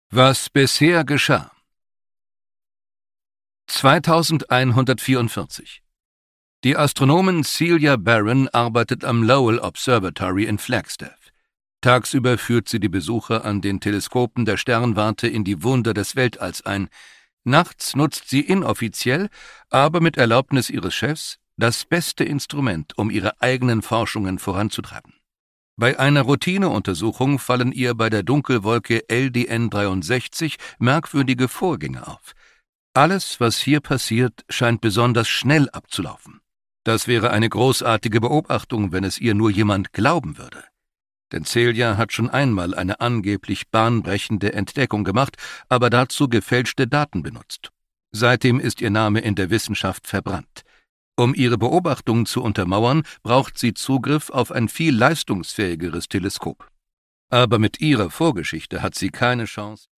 Was bisher geschah. 2144. Die Astronomin Celia Barron arbeitet am Lowell Observatory in Flagstaff. Tagsüber führt sie die Besucher an den Teleskopen der Sternwarte in die Wunder des Weltalls ein. Nachts nutzt sie inoffiziell, aber mit Erlaubnis ihres Chefs, das beste Instrument, um ihre eigenen Forschungen voranzutreiben. Bei einer Routineuntersuchung fallen ihr bei der Dunkelwolke LDN 63 merkwürdige Vorgänge auf. Alles, was hier passiert, scheint besonders schnell abzulaufen. Das wäre eine großartige Beobachtung, wenn es ihr nur jemand glauben würde. Denn Celia hat schon einmal eine angeblich bahnbrechende Entdeckung gemacht, aber dazu gefälschte Daten benutzt. Seitdem ist ihr Name in der Wissenschaft verbrannt. Um ihre Beobachtungen zu untermauern, braucht sie Zugriff auf ein viel leistungsfähigeres Teleskop. Aber mit ihrer Vorgeschichte hat sie keine Chance.